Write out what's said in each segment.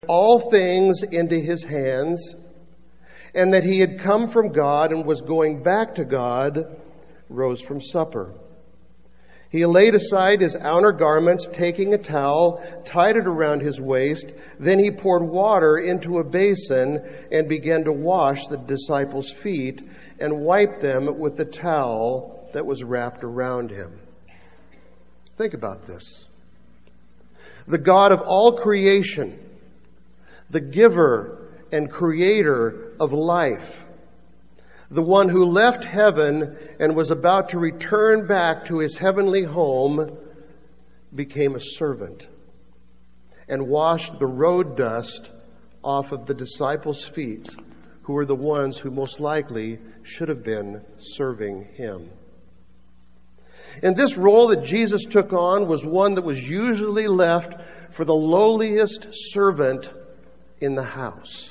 all things into his hands, and that he had come from God and was going back to God, rose from supper. He laid aside his outer garments, taking a towel, tied it around his waist. Then he poured water into a basin and began to wash the disciples' feet and wipe them with the towel that was wrapped around him. Think about this. The God of all creation, the giver and creator of life, the one who left heaven and was about to return back to his heavenly home, became a servant and washed the road dust off of the disciples' feet, who were the ones who most likely should have been serving him. And this role that Jesus took on was one that was usually left for the lowliest servant in the house.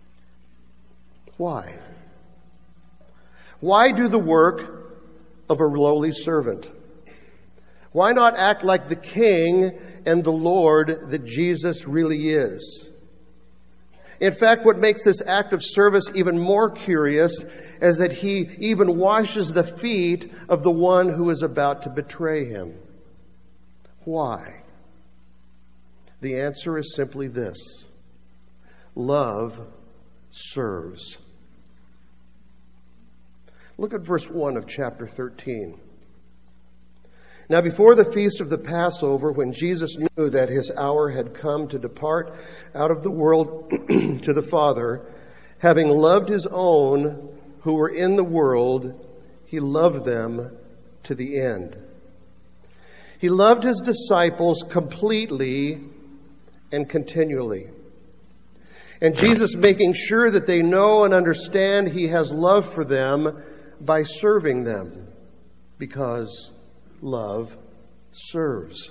Why? Why do the work of a lowly servant? Why not act like the King and the Lord that Jesus really is? In fact, what makes this act of service even more curious is that he even washes the feet of the one who is about to betray him. Why? The answer is simply this: love serves. Look at verse 1 of chapter 13. Now before the feast of the Passover, when Jesus knew that his hour had come to depart out of the world to the Father, having loved his own who were in the world, he loved them to the end. He loved his disciples completely and continually. And Jesus making sure that they know and understand he has love for them by serving them, because love serves.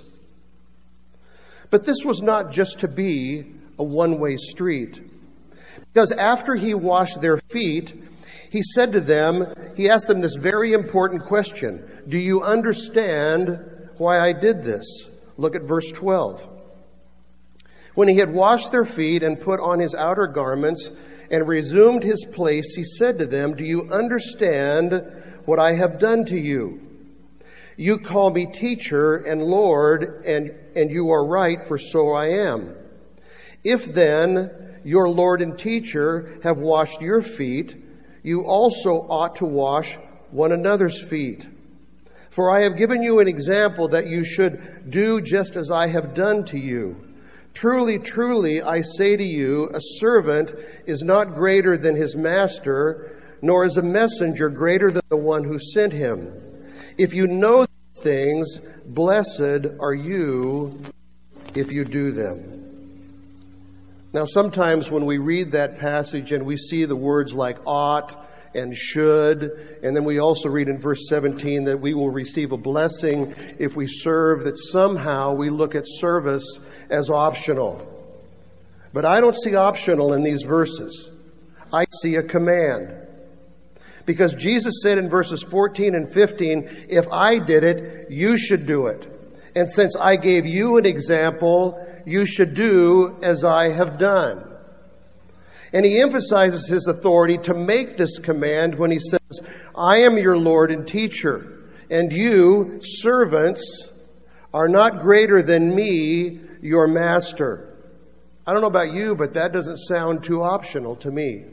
But this was not just to be a one-way street. Because after he washed their feet, he said to them, he asked them this very important question: do you understand why I did this? Look at verse 12. When he had washed their feet and put on his outer garments and resumed his place, he said to them, do you understand what I have done to you? You call me teacher and Lord, and you are right, for so I am. If then your Lord and teacher have washed your feet, you also ought to wash one another's feet. For I have given you an example that you should do just as I have done to you. Truly, truly, I say to you, a servant is not greater than his master, nor is a messenger greater than the one who sent him. If you know these things, blessed are you if you do them. Now, sometimes when we read that passage and we see the words like ought and should, and then we also read in verse 17 that we will receive a blessing if we serve, that somehow we look at service as optional. But I don't see optional in these verses. I see a command. Because Jesus said in verses 14 and 15, if I did it, you should do it. And since I gave you an example, you should do as I have done. And he emphasizes his authority to make this command when he says, I am your Lord and teacher, and you, servants, are not greater than me, your master. I don't know about you, but that doesn't sound too optional to me.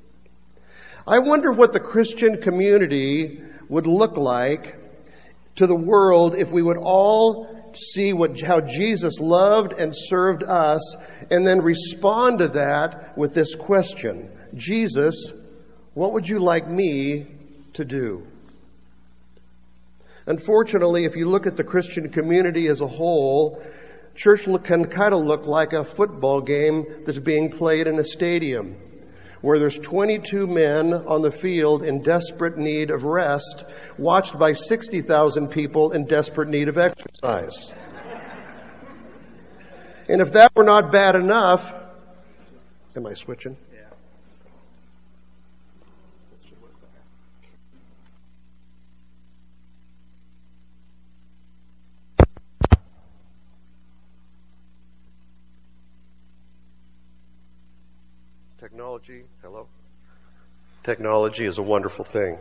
I wonder what the Christian community would look like to the world if we would all see how Jesus loved and served us, and then respond to that with this question: Jesus, what would you like me to do? Unfortunately, if you look at the Christian community as a whole, church can kind of look like a football game that's being played in a stadium, where there's 22 men on the field in desperate need of rest, watched by 60,000 people in desperate need of exercise. And if that were not bad enough, am I switching? Yeah. Technology, hello? Technology is a wonderful thing,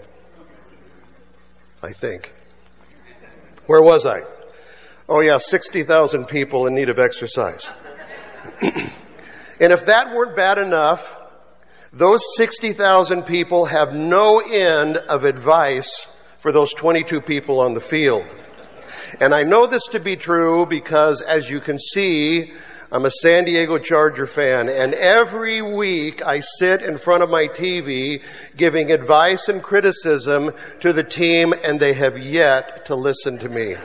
I think. Where was I? Oh yeah, 60,000 people in need of exercise. And if that weren't bad enough, those 60,000 people have no end of advice for those 22 people on the field. And I know this to be true because, as you can see, I'm a San Diego Charger fan, and every week I sit in front of my TV giving advice and criticism to the team, and they have yet to listen to me.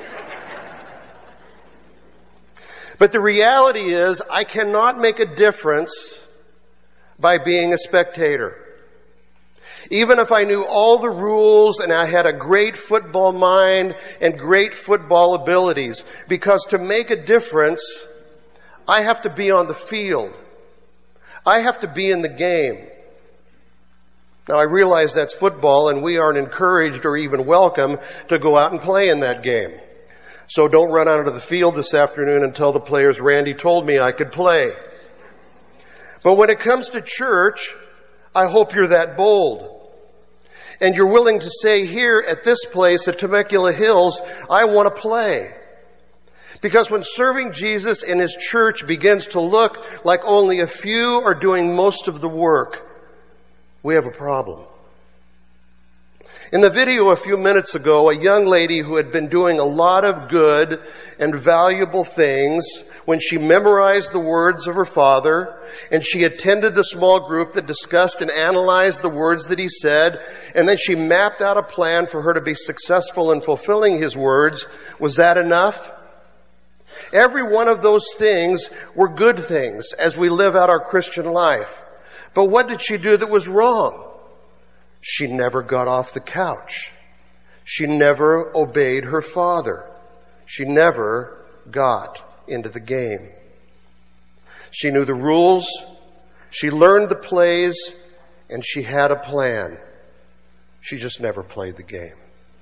But the reality is, I cannot make a difference by being a spectator. Even if I knew all the rules and I had a great football mind and great football abilities, because to make a difference, I have to be on the field. I have to be in the game. Now, I realize that's football, and we aren't encouraged or even welcome to go out and play in that game. So don't run out onto the field this afternoon and tell the players, Randy told me I could play. But when it comes to church, I hope you're that bold. And you're willing to say, here at this place at Temecula Hills, I want to play. Because when serving Jesus in His church begins to look like only a few are doing most of the work, we have a problem. In the video a few minutes ago, a young lady who had been doing a lot of good and valuable things when she memorized the words of her father and she attended the small group that discussed and analyzed the words that he said, and then she mapped out a plan for her to be successful in fulfilling his words. Was that enough? Every one of those things were good things as we live out our Christian life. But what did she do that was wrong? She never got off the couch. She never obeyed her father. She never got into the game. She knew the rules, she learned the plays, and she had a plan. She just never played the game.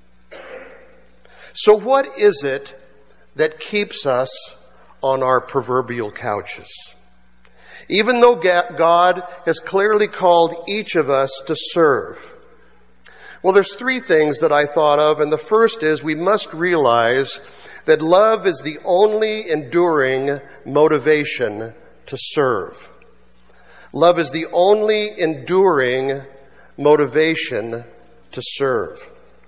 So what is it that keeps us on our proverbial couches? Even though God has clearly called each of us to serve. Well, there's three things that I thought of, and the first is we must realize that love is the only enduring motivation to serve. Love is the only enduring motivation to serve.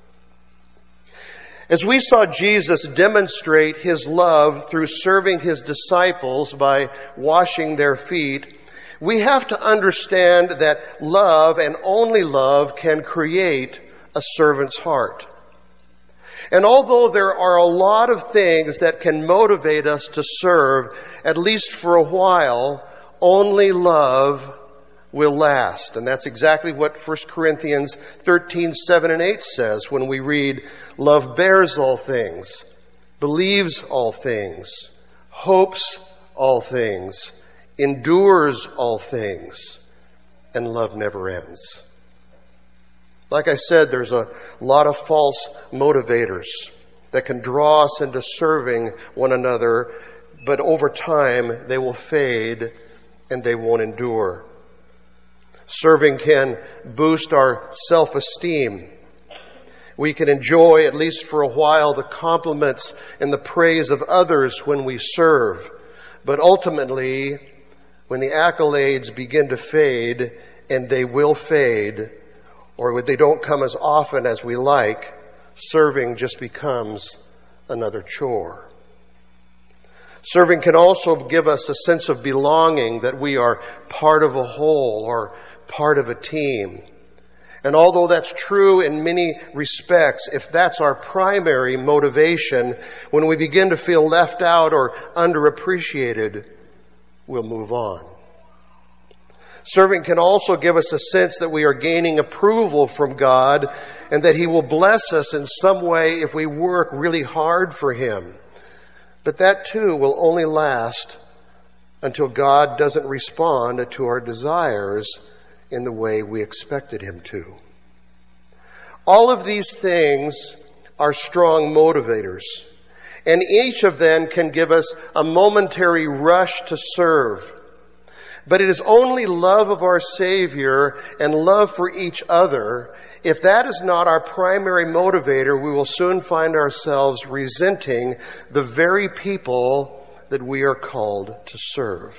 As we saw Jesus demonstrate His love through serving His disciples by washing their feet, we have to understand that love and only love can create a servant's heart. And although there are a lot of things that can motivate us to serve, at least for a while, only love will last. And that's exactly what 1 Corinthians 13:7-8 says when we read, love bears all things, believes all things, hopes all things, endures all things, and love never ends. Like I said, there's a lot of false motivators that can draw us into serving one another, but over time they will fade and they won't endure. Serving can boost our self-esteem. We can enjoy, at least for a while, the compliments and the praise of others when we serve. But ultimately, when the accolades begin to fade, and they will fade, or when they don't come as often as we like, serving just becomes another chore. Serving can also give us a sense of belonging, that we are part of a whole or part of a team. And although that's true in many respects, if that's our primary motivation, when we begin to feel left out or underappreciated, we'll move on. Serving can also give us a sense that we are gaining approval from God and that He will bless us in some way if we work really hard for Him. But that too will only last until God doesn't respond to our desires in the way we expected Him to. All of these things are strong motivators, and each of them can give us a momentary rush to serve. But it is only love of our Savior and love for each other. If that is not our primary motivator, we will soon find ourselves resenting the very people that we are called to serve.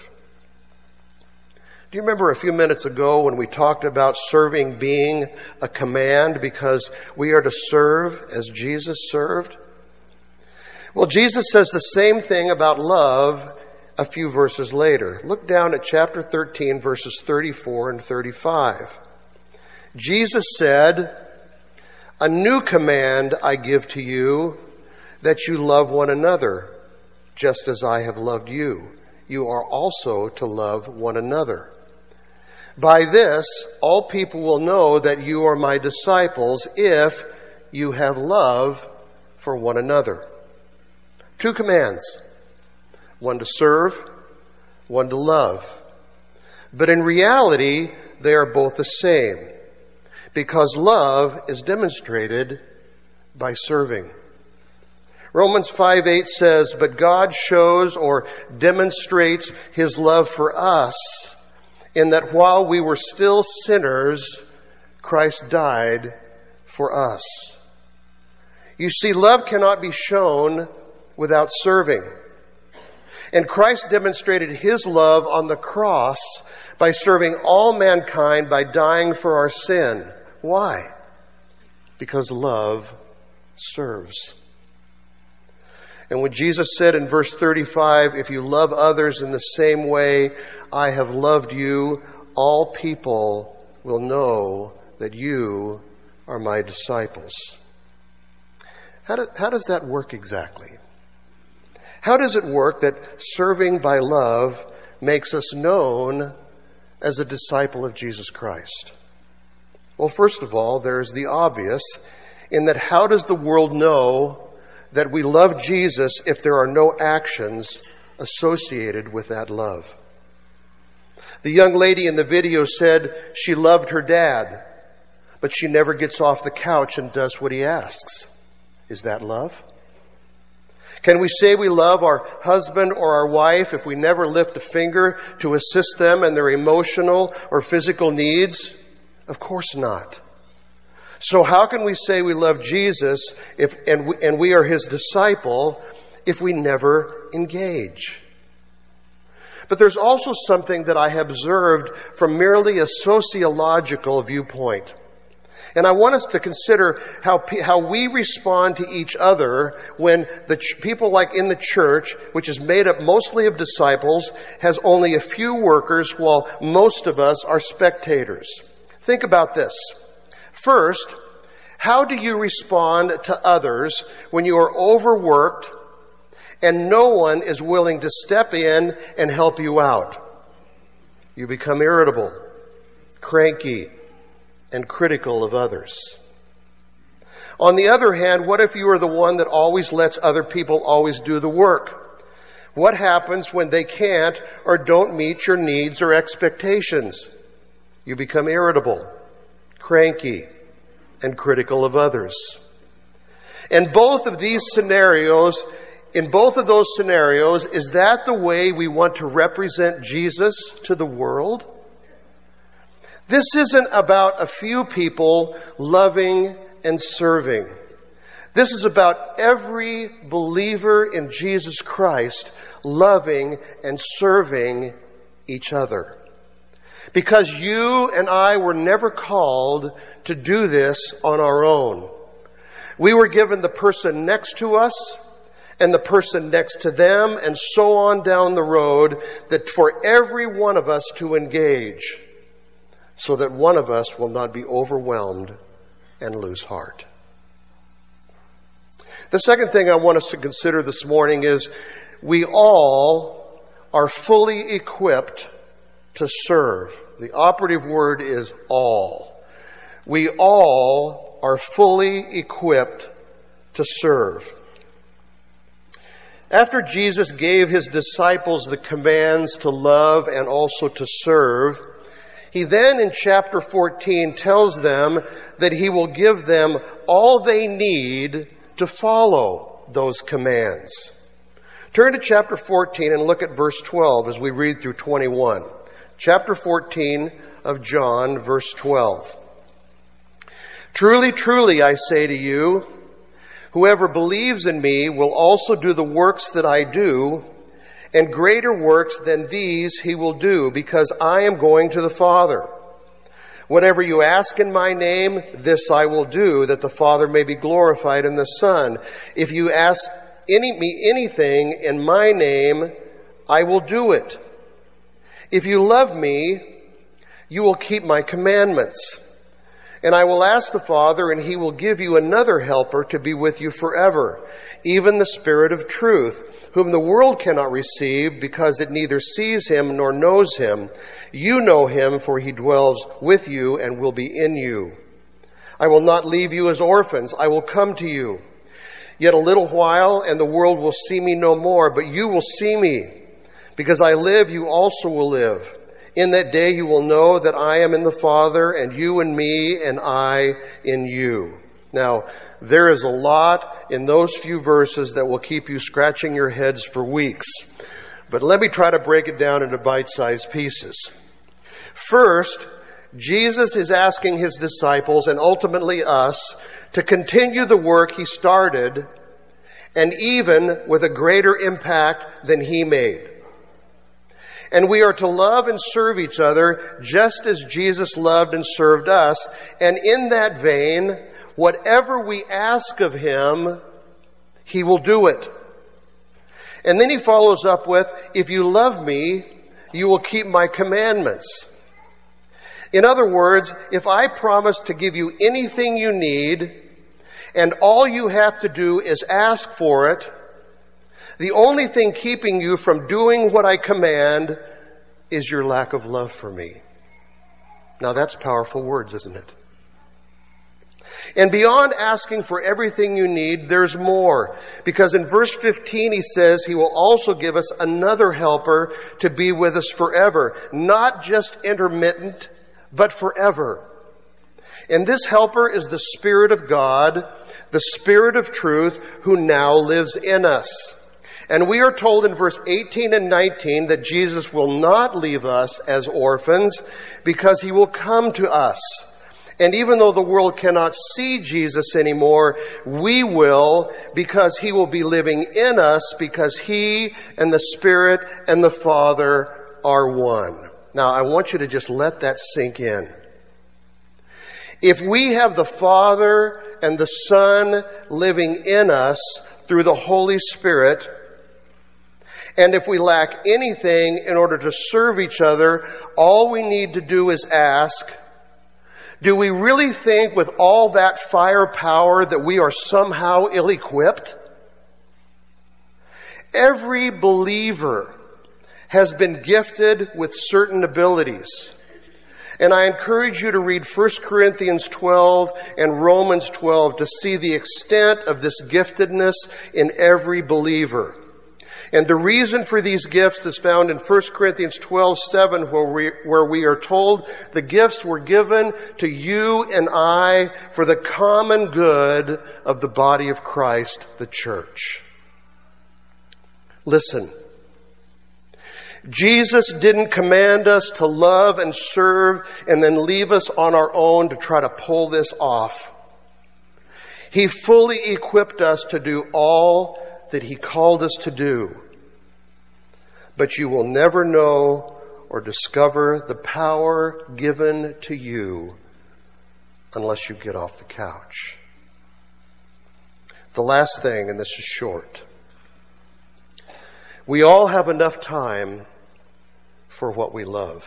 Do you remember a few minutes ago when we talked about serving being a command because we are to serve as Jesus served? Well, Jesus says the same thing about love a few verses later. Look down at chapter 13, verses 34 and 35. Jesus said, "A new command I give to you, that you love one another, just as I have loved you. You are also to love one another. By this, all people will know that you are my disciples if you have love for one another." Two commands. One to serve, one to love. But in reality, they are both the same, because love is demonstrated by serving. Romans 5:8 says, "But God shows or demonstrates His love for us, in that while we were still sinners, Christ died for us." You see, love cannot be shown without serving. And Christ demonstrated His love on the cross by serving all mankind by dying for our sin. Why? Because love serves. And when Jesus said in verse 35, "If you love others in the same way I have loved you, all people will know that you are my disciples." How does that work exactly? How does it work that serving by love makes us known as a disciple of Jesus Christ? Well, first of all, there's the obvious, in that how does the world know that we love Jesus if there are no actions associated with that love? The young lady in the video said she loved her dad, but she never gets off the couch and does what he asks. Is that love? Can we say we love our husband or our wife if we never lift a finger to assist them in their emotional or physical needs? Of course not. So how can we say we love Jesus and we are His disciple if we never engage? But there's also something that I have observed from merely a sociological viewpoint. And I want us to consider how we respond to each other when the people like in the church, which is made up mostly of disciples, has only a few workers while most of us are spectators. Think about this. First, how do you respond to others when you are overworked and no one is willing to step in and help you out? You become irritable, cranky, and critical of others. On the other hand, what if you are the one that always lets other people always do the work? What happens when they can't or don't meet your needs or expectations? You become irritable, cranky, and critical of others. In both of those scenarios, is that the way we want to represent Jesus to the world? This isn't about a few people loving and serving. This is about every believer in Jesus Christ loving and serving each other. Because you and I were never called to do this on our own. We were given the person next to us and the person next to them and so on down the road, that for every one of us to engage, so that one of us will not be overwhelmed and lose heart. The second thing I want us to consider this morning is we all are fully equipped to serve. The operative word is all. We all are fully equipped to serve. After Jesus gave His disciples the commands to love and also to serve, He then in chapter 14 tells them that He will give them all they need to follow those commands. Turn to chapter 14 and look at verse 12 as we read through 21. chapter 14 of John, verse 12. Truly, truly, I say to you, whoever believes in me will also do the works that I do, and greater works than these he will do, because I am going to the Father. Whatever you ask in my name, this I will do, that the Father may be glorified in the Son. If you ask me anything in my name, I will do it. If you love me, you will keep my commandments. And I will ask the Father, and he will give you another helper to be with you forever, even the Spirit of truth, whom the world cannot receive because it neither sees him nor knows him. You know him, for he dwells with you and will be in you. I will not leave you as orphans. I will come to you. Yet a little while, and the world will see me no more, but you will see me. Because I live, you also will live. In that day you will know that I am in the Father, and you in me, and I in you. Now, there is a lot in those few verses that will keep you scratching your heads for weeks. But let me try to break it down into bite-sized pieces. First, Jesus is asking his disciples, and ultimately us, to continue the work he started, and even with a greater impact than he made. And we are to love and serve each other just as Jesus loved and served us. And in that vein, whatever we ask of him, he will do it. And then he follows up with, if you love me, you will keep my commandments. In other words, if I promise to give you anything you need, and all you have to do is ask for it, the only thing keeping you from doing what I command is your lack of love for me. Now that's powerful words, isn't it? And beyond asking for everything you need, there's more. Because in verse 15 he says he will also give us another helper to be with us forever. Not just intermittent, but forever. And this helper is the Spirit of God, the Spirit of truth, who now lives in us. And we are told in verse 18 and 19 that Jesus will not leave us as orphans because he will come to us. And even though the world cannot see Jesus anymore, we will, because he will be living in us, because he and the Spirit and the Father are one. Now, I want you to just let that sink in. If we have the Father and the Son living in us through the Holy Spirit, and if we lack anything in order to serve each other, all we need to do is ask, do we really think with all that firepower that we are somehow ill-equipped? Every believer has been gifted with certain abilities. And I encourage you to read 1 Corinthians 12 and Romans 12 to see the extent of this giftedness in every believer. And the reason for these gifts is found in 1 Corinthians 12:7, where we are told the gifts were given to you and I for the common good of the body of Christ, the church. Listen. Jesus didn't command us to love and serve and then leave us on our own to try to pull this off. He fully equipped us to do all that he called us to do. But you will never know or discover the power given to you unless you get off the couch. The last thing, and this is short. We all have enough time for what we love.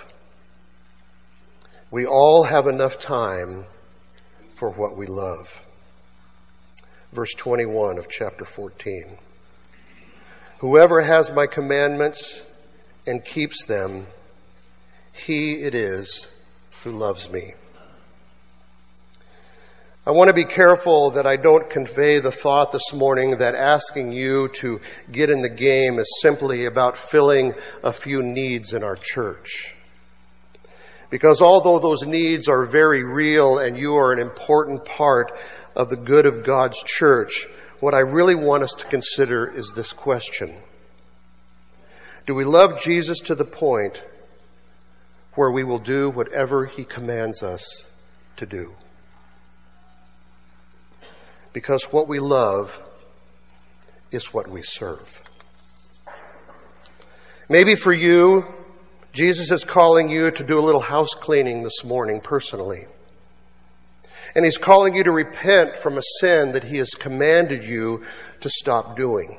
We all have enough time for what we love. Verse 21 of chapter 14. Whoever has my commandments and keeps them, he it is who loves me. I want to be careful that I don't convey the thought this morning that asking you to get in the game is simply about filling a few needs in our church. Because although those needs are very real and you are an important part of the good of God's church, what I really want us to consider is this question. Do we love Jesus to the point where we will do whatever He commands us to do. Because what we love is what we serve. Maybe for you, Jesus is calling you to do a little house cleaning this morning personally. And He's calling you to repent from a sin that He has commanded you to stop doing.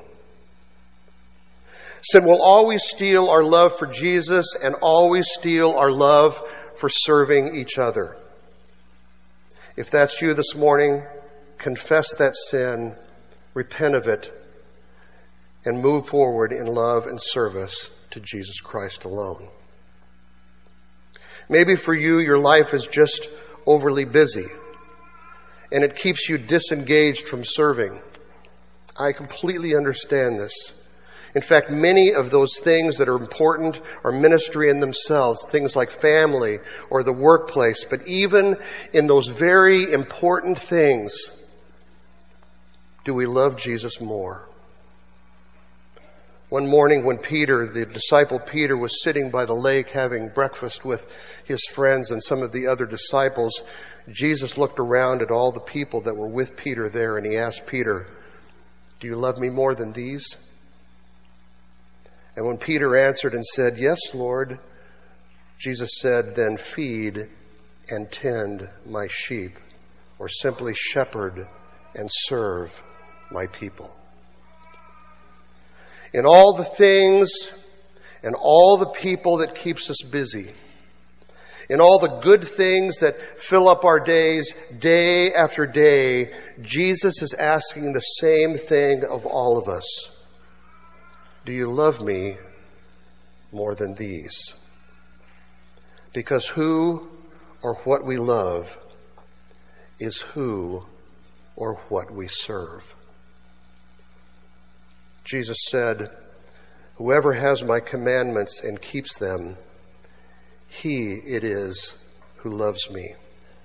Sin will always steal our love for Jesus and always steal our love for serving each other. If that's you this morning, confess that sin, repent of it, and move forward in love and service to Jesus Christ alone. Maybe for you, your life is just overly busy, and it keeps you disengaged from serving. I completely understand this. In fact, many of those things that are important are ministry in themselves, things like family or the workplace. But even in those very important things, do we love Jesus more? One morning when Peter, the disciple Peter, was sitting by the lake having breakfast with his friends and some of the other disciples, Jesus looked around at all the people that were with Peter there, and He asked Peter, "Do you love me more than these?" And when Peter answered and said, "Yes, Lord," Jesus said, "Then feed and tend my sheep," or simply shepherd and serve my people. In all the things and all the people that keeps us busy, in all the good things that fill up our days, day after day, Jesus is asking the same thing of all of us. Do you love me more than these? Because who or what we love is who or what we serve. Jesus said, "Whoever has my commandments and keeps them, he it is who loves me."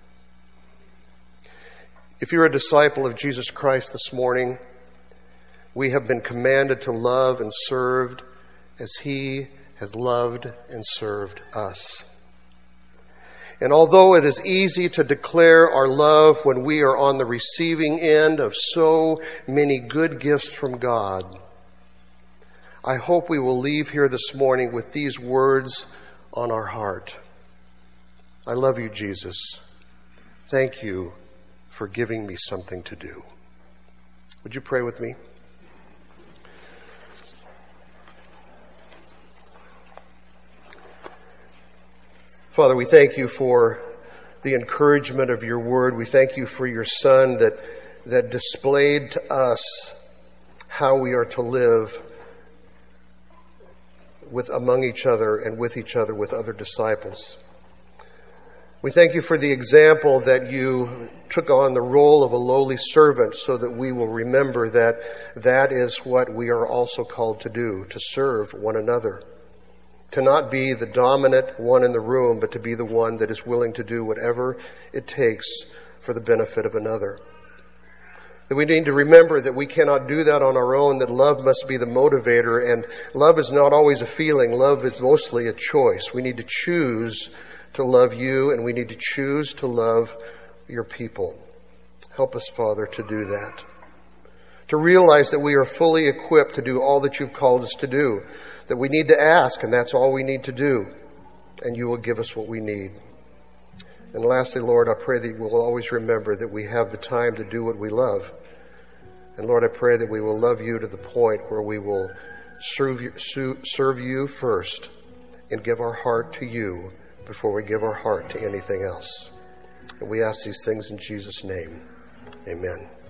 If you're a disciple of Jesus Christ this morning, we have been commanded to love and serve as He has loved and served us. And although it is easy to declare our love when we are on the receiving end of so many good gifts from God, I hope we will leave here this morning with these words on our heart. I love you, Jesus. Thank you for giving me something to do. Would you pray with me? Father, we thank you for the encouragement of your word. We thank you for your Son that displayed to us how we are to live among each other and with each other, with other disciples. We thank you for the example that you took on the role of a lowly servant so that we will remember that that is what we are also called to do, to serve one another. To not be the dominant one in the room, but to be the one that is willing to do whatever it takes for the benefit of another. That we need to remember that we cannot do that on our own, that love must be the motivator, and love is not always a feeling. Love is mostly a choice. We need to choose to love you, and we need to choose to love your people. Help us, Father, to do that. To realize that we are fully equipped to do all that you've called us to do. That we need to ask, and that's all we need to do. And you will give us what we need. And lastly, Lord, I pray that we'll always remember that we have the time to do what we love. And Lord, I pray that we will love you to the point where we will serve you first and give our heart to you before we give our heart to anything else. And we ask these things in Jesus' name. Amen.